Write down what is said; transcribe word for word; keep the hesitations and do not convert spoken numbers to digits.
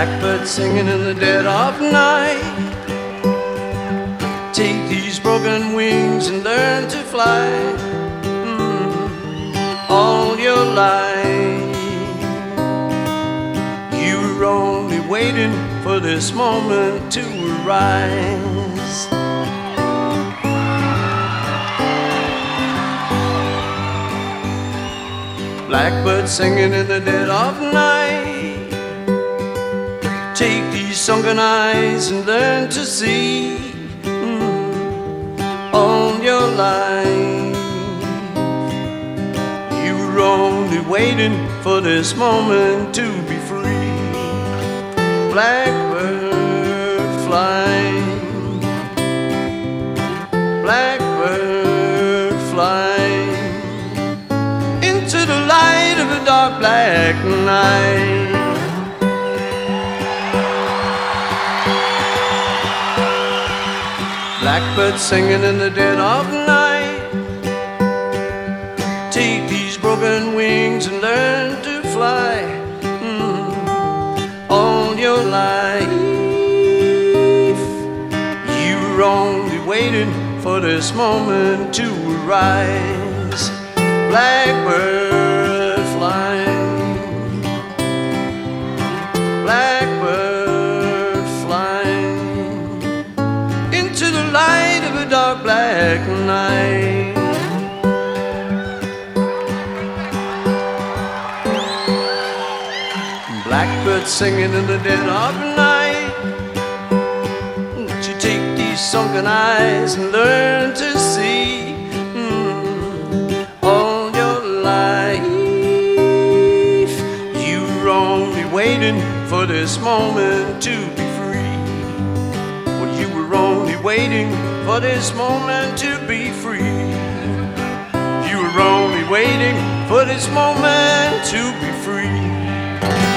Blackbird singing in the dead of night. Take these broken wings and learn to fly. Mm, all your life you were only waiting for this moment to arise. Blackbird singing in the dead of night. Take these sunken eyes and learn to see. Mm, all your life you were only waiting for this moment to be free. Blackbird flying, blackbird flying into the light of a dark black night. Blackbird singing in the dead of night. Take these broken wings and learn to fly. Mm, all your life you were only waiting for this moment to arise. Blackbird flying, blackbird flying into the light of a dark black night. Blackbird singing in the dead of night. Won't you take these sunken eyes and learn to see? Mm, all your life you were only waiting for this moment to be free. Well, you were only waiting for this moment to be free. You were only waiting for this moment to be free.